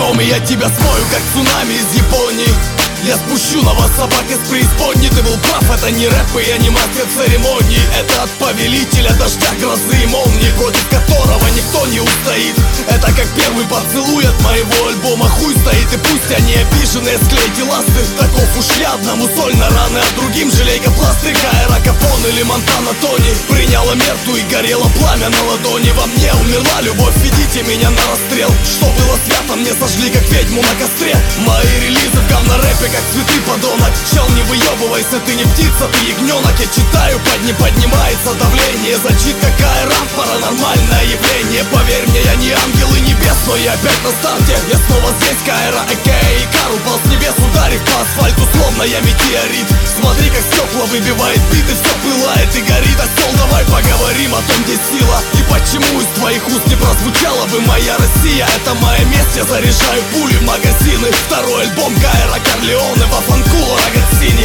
Хоми, я тебя смою, как цунами из Японии. Я спущу на вас собак из преисподней. Ты был прав, это не рэп и не мастер церемоний. Это от повелителя дождя, грозы и молнии, против которого никто не устоит. Это как первый поцелуй от моего альбома. Хуй стоит, и пусть они обиженные, склейте ласты. Таков уж я, одному соль на раны, а другим жалейка пластырь. Кайра Капон или Монтана Тони. Приняла мертву и горело пламя на ладони. Во мне умерла любовь, ведите меня на расстрел. Что было свято, мне сожгли как ведьму на костре. Мои релизы в говно-рэпе как цветы, подонок. Чел, не выебывайся, ты не птица, ты ягненок. Я читаю, поднимается давление. Зачитка Кайра, паранормальное явление. Поверь мне, я не ангел и небес, но я опять на старте. Я снова здесь, Кайра, а.к.а. Икар. Упал с небес, ударив по асфальту, словно я метеорит. Смотри, как стекла выбивает биты, все пылает и горит. Осел, давай поговорим о том, где сила. И почему из твоих уст не прозвучала бы моя Россия. Это моя месть, я заряжаю пули в магазины. Второй альбом Кайра Корлеоне, Вафанкуло, Рагацини.